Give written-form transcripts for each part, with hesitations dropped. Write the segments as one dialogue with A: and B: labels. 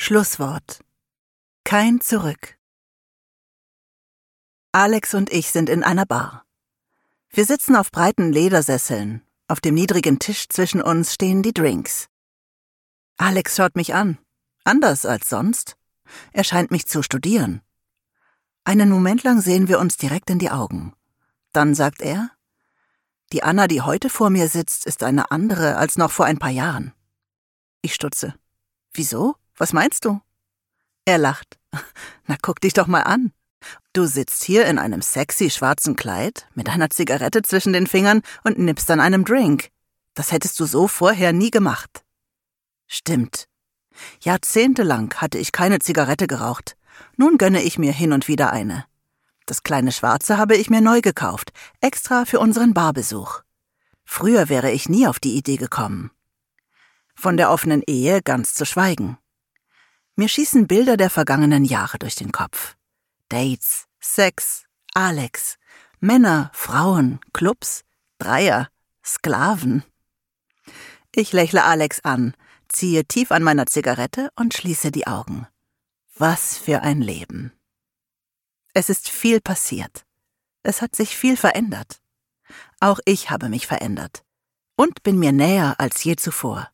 A: Schlusswort. Kein Zurück. Alex und ich sind in einer Bar. Wir sitzen auf breiten Ledersesseln. Auf dem niedrigen Tisch zwischen uns stehen die Drinks. Alex schaut mich an. Anders als sonst. Er scheint mich zu studieren. Einen Moment lang sehen wir uns direkt in die Augen. Dann sagt er: Die Anna, die heute vor mir sitzt, ist eine andere als noch vor ein paar Jahren. Ich stutze. Wieso? Was meinst du? Er lacht. Na, guck dich doch mal an. Du sitzt hier in einem sexy schwarzen Kleid, mit einer Zigarette zwischen den Fingern und nippst an einem Drink. Das hättest du so vorher nie gemacht. Stimmt. Jahrzehntelang hatte ich keine Zigarette geraucht. Nun gönne ich mir hin und wieder eine. Das kleine Schwarze habe ich mir neu gekauft, extra für unseren Barbesuch. Früher wäre ich nie auf die Idee gekommen. Von der offenen Ehe ganz zu schweigen. Mir schießen Bilder der vergangenen Jahre durch den Kopf. Dates, Sex, Alex, Männer, Frauen, Clubs, Dreier, Sklaven. Ich lächle Alex an, ziehe tief an meiner Zigarette und schließe die Augen. Was für ein Leben. Es ist viel passiert. Es hat sich viel verändert. Auch ich habe mich verändert und bin mir näher als je zuvor.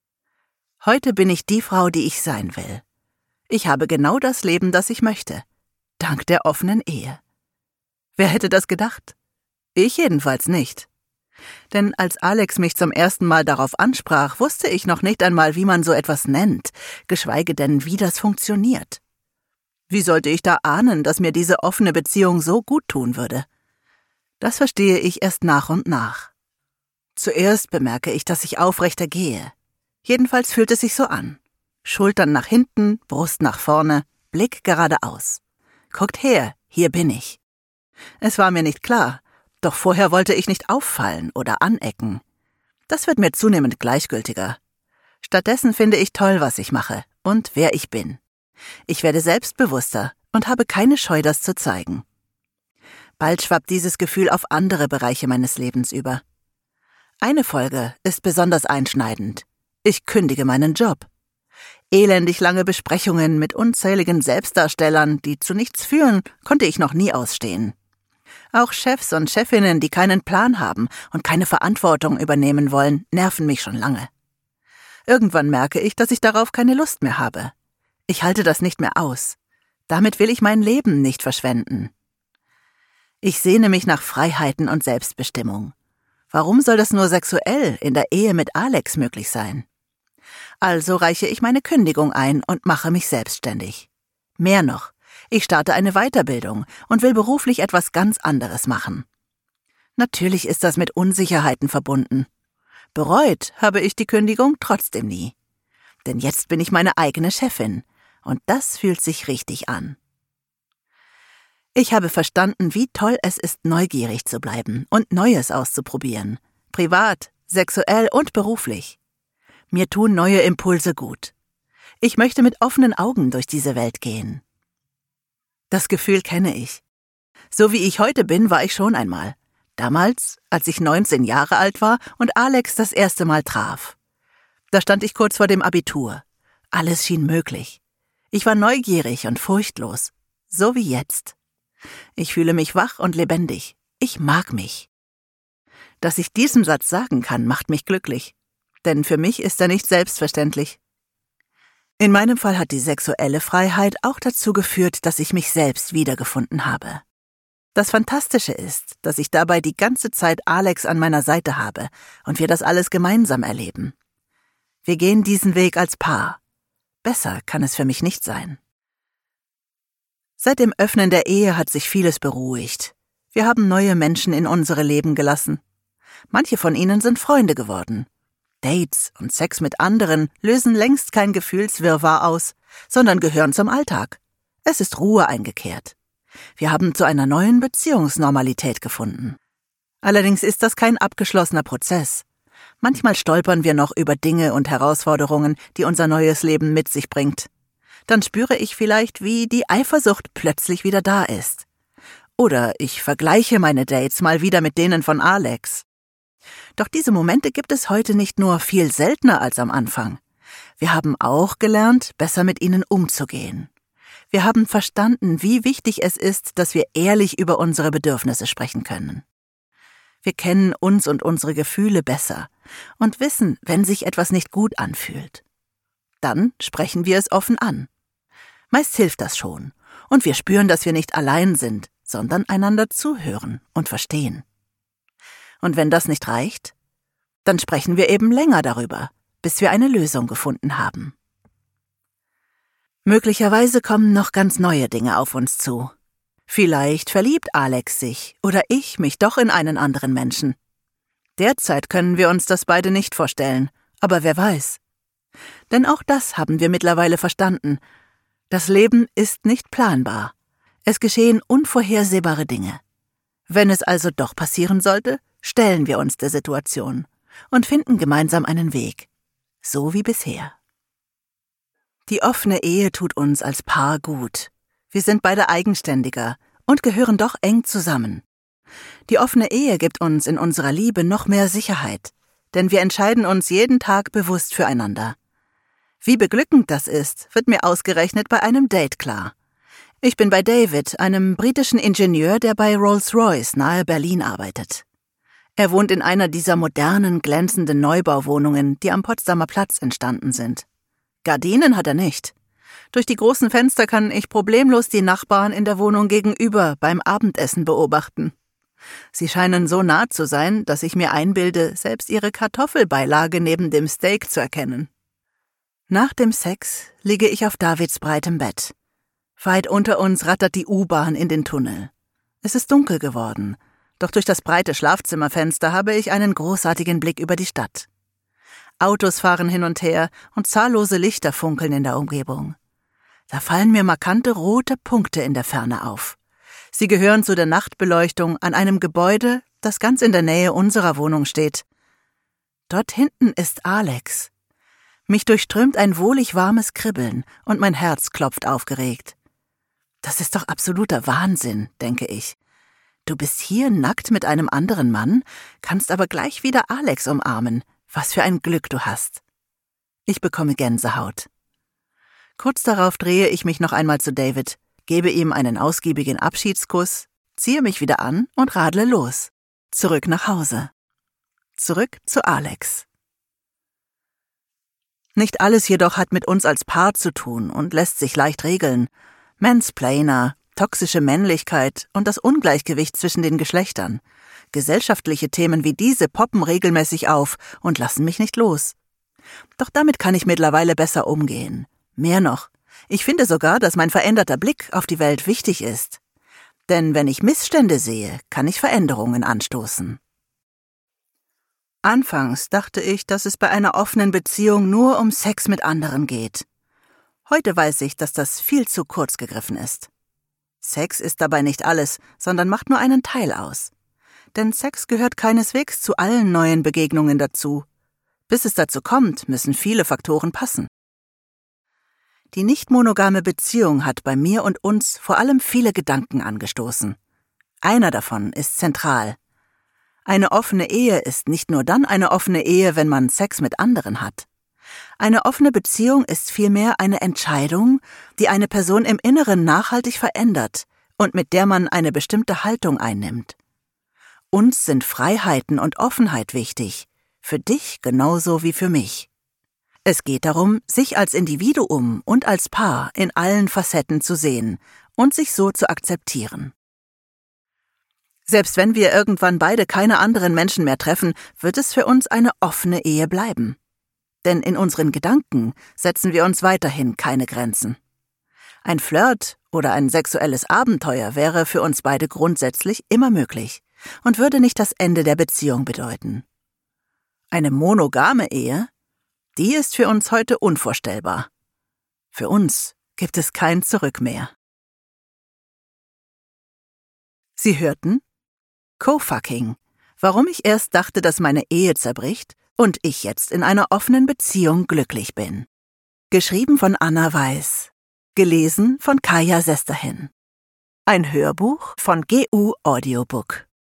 A: Heute bin ich die Frau, die ich sein will. Ich habe genau das Leben, das ich möchte. Dank der offenen Ehe. Wer hätte das gedacht? Ich jedenfalls nicht. Denn als Alex mich zum ersten Mal darauf ansprach, wusste ich noch nicht einmal, wie man so etwas nennt, geschweige denn, wie das funktioniert. Wie sollte ich da ahnen, dass mir diese offene Beziehung so gut tun würde? Das verstehe ich erst nach und nach. Zuerst bemerke ich, dass ich aufrechter gehe. Jedenfalls fühlt es sich so an. Schultern nach hinten, Brust nach vorne, Blick geradeaus. Guckt her, hier bin ich. Es war mir nicht klar, doch vorher wollte ich nicht auffallen oder anecken. Das wird mir zunehmend gleichgültiger. Stattdessen finde ich toll, was ich mache und wer ich bin. Ich werde selbstbewusster und habe keine Scheu, das zu zeigen. Bald schwappt dieses Gefühl auf andere Bereiche meines Lebens über. Eine Folge ist besonders einschneidend. Ich kündige meinen Job. Elendig lange Besprechungen mit unzähligen Selbstdarstellern, die zu nichts führen, konnte ich noch nie ausstehen. Auch Chefs und Chefinnen, die keinen Plan haben und keine Verantwortung übernehmen wollen, nerven mich schon lange. Irgendwann merke ich, dass ich darauf keine Lust mehr habe. Ich halte das nicht mehr aus. Damit will ich mein Leben nicht verschwenden. Ich sehne mich nach Freiheiten und Selbstbestimmung. Warum soll das nur sexuell in der Ehe mit Alex möglich sein? Also reiche ich meine Kündigung ein und mache mich selbstständig. Mehr noch, ich starte eine Weiterbildung und will beruflich etwas ganz anderes machen. Natürlich ist das mit Unsicherheiten verbunden. Bereut habe ich die Kündigung trotzdem nie. Denn jetzt bin ich meine eigene Chefin und das fühlt sich richtig an. Ich habe verstanden, wie toll es ist, neugierig zu bleiben und Neues auszuprobieren. Privat, sexuell und beruflich. Mir tun neue Impulse gut. Ich möchte mit offenen Augen durch diese Welt gehen. Das Gefühl kenne ich. So wie ich heute bin, war ich schon einmal. Damals, als ich 19 Jahre alt war und Alex das erste Mal traf. Da stand ich kurz vor dem Abitur. Alles schien möglich. Ich war neugierig und furchtlos. So wie jetzt. Ich fühle mich wach und lebendig. Ich mag mich. Dass ich diesen Satz sagen kann, macht mich glücklich. Denn für mich ist er nicht selbstverständlich. In meinem Fall hat die sexuelle Freiheit auch dazu geführt, dass ich mich selbst wiedergefunden habe. Das Fantastische ist, dass ich dabei die ganze Zeit Alex an meiner Seite habe und wir das alles gemeinsam erleben. Wir gehen diesen Weg als Paar. Besser kann es für mich nicht sein. Seit dem Öffnen der Ehe hat sich vieles beruhigt. Wir haben neue Menschen in unsere Leben gelassen. Manche von ihnen sind Freunde geworden. Dates und Sex mit anderen lösen längst kein Gefühlswirrwarr aus, sondern gehören zum Alltag. Es ist Ruhe eingekehrt. Wir haben zu einer neuen Beziehungsnormalität gefunden. Allerdings ist das kein abgeschlossener Prozess. Manchmal stolpern wir noch über Dinge und Herausforderungen, die unser neues Leben mit sich bringt. Dann spüre ich vielleicht, wie die Eifersucht plötzlich wieder da ist. Oder ich vergleiche meine Dates mal wieder mit denen von Alex. Doch diese Momente gibt es heute nicht nur viel seltener als am Anfang. Wir haben auch gelernt, besser mit ihnen umzugehen. Wir haben verstanden, wie wichtig es ist, dass wir ehrlich über unsere Bedürfnisse sprechen können. Wir kennen uns und unsere Gefühle besser und wissen, wenn sich etwas nicht gut anfühlt. Dann sprechen wir es offen an. Meist hilft das schon und wir spüren, dass wir nicht allein sind, sondern einander zuhören und verstehen. Und wenn das nicht reicht, dann sprechen wir eben länger darüber, bis wir eine Lösung gefunden haben. Möglicherweise kommen noch ganz neue Dinge auf uns zu. Vielleicht verliebt Alex sich oder ich mich doch in einen anderen Menschen. Derzeit können wir uns das beide nicht vorstellen, aber wer weiß. Denn auch das haben wir mittlerweile verstanden. Das Leben ist nicht planbar. Es geschehen unvorhersehbare Dinge. Wenn es also doch passieren sollte, stellen wir uns der Situation und finden gemeinsam einen Weg. So wie bisher. Die offene Ehe tut uns als Paar gut. Wir sind beide eigenständiger und gehören doch eng zusammen. Die offene Ehe gibt uns in unserer Liebe noch mehr Sicherheit, denn wir entscheiden uns jeden Tag bewusst füreinander. Wie beglückend das ist, wird mir ausgerechnet bei einem Date klar. Ich bin bei David, einem britischen Ingenieur, der bei Rolls-Royce nahe Berlin arbeitet. Er wohnt in einer dieser modernen, glänzenden Neubauwohnungen, die am Potsdamer Platz entstanden sind. Gardinen hat er nicht. Durch die großen Fenster kann ich problemlos die Nachbarn in der Wohnung gegenüber beim Abendessen beobachten. Sie scheinen so nah zu sein, dass ich mir einbilde, selbst ihre Kartoffelbeilage neben dem Steak zu erkennen. Nach dem Sex liege ich auf Davids breitem Bett. Weit unter uns rattert die U-Bahn in den Tunnel. Es ist dunkel geworden, doch durch das breite Schlafzimmerfenster habe ich einen großartigen Blick über die Stadt. Autos fahren hin und her und zahllose Lichter funkeln in der Umgebung. Da fallen mir markante rote Punkte in der Ferne auf. Sie gehören zu der Nachtbeleuchtung an einem Gebäude, das ganz in der Nähe unserer Wohnung steht. Dort hinten ist Alex. Mich durchströmt ein wohlig warmes Kribbeln und mein Herz klopft aufgeregt. Das ist doch absoluter Wahnsinn, denke ich. Du bist hier nackt mit einem anderen Mann, kannst aber gleich wieder Alex umarmen. Was für ein Glück du hast. Ich bekomme Gänsehaut. Kurz darauf drehe ich mich noch einmal zu David, gebe ihm einen ausgiebigen Abschiedskuss, ziehe mich wieder an und radle los. Zurück nach Hause. Zurück zu Alex. Nicht alles jedoch hat mit uns als Paar zu tun und lässt sich leicht regeln. Mansplainer, toxische Männlichkeit und das Ungleichgewicht zwischen den Geschlechtern. Gesellschaftliche Themen wie diese poppen regelmäßig auf und lassen mich nicht los. Doch damit kann ich mittlerweile besser umgehen. Mehr noch, ich finde sogar, dass mein veränderter Blick auf die Welt wichtig ist. Denn wenn ich Missstände sehe, kann ich Veränderungen anstoßen. Anfangs dachte ich, dass es bei einer offenen Beziehung nur um Sex mit anderen geht. Heute weiß ich, dass das viel zu kurz gegriffen ist. Sex ist dabei nicht alles, sondern macht nur einen Teil aus. Denn Sex gehört keineswegs zu allen neuen Begegnungen dazu. Bis es dazu kommt, müssen viele Faktoren passen. Die nicht-monogame Beziehung hat bei mir und uns vor allem viele Gedanken angestoßen. Einer davon ist zentral. Eine offene Ehe ist nicht nur dann eine offene Ehe, wenn man Sex mit anderen hat. Eine offene Beziehung ist vielmehr eine Entscheidung, die eine Person im Inneren nachhaltig verändert und mit der man eine bestimmte Haltung einnimmt. Uns sind Freiheiten und Offenheit wichtig, für dich genauso wie für mich. Es geht darum, sich als Individuum und als Paar in allen Facetten zu sehen und sich so zu akzeptieren. Selbst wenn wir irgendwann beide keine anderen Menschen mehr treffen, wird es für uns eine offene Ehe bleiben. Denn in unseren Gedanken setzen wir uns weiterhin keine Grenzen. Ein Flirt oder ein sexuelles Abenteuer wäre für uns beide grundsätzlich immer möglich und würde nicht das Ende der Beziehung bedeuten. Eine monogame Ehe, die ist für uns heute unvorstellbar. Für uns gibt es kein Zurück mehr. Sie hörten Co-Fucking, warum ich erst dachte, dass meine Ehe zerbricht und ich jetzt in einer offenen Beziehung glücklich bin. Geschrieben von Anna Weiß. Gelesen von Kaya Sesterhin. Ein Hörbuch von GU Audiobook.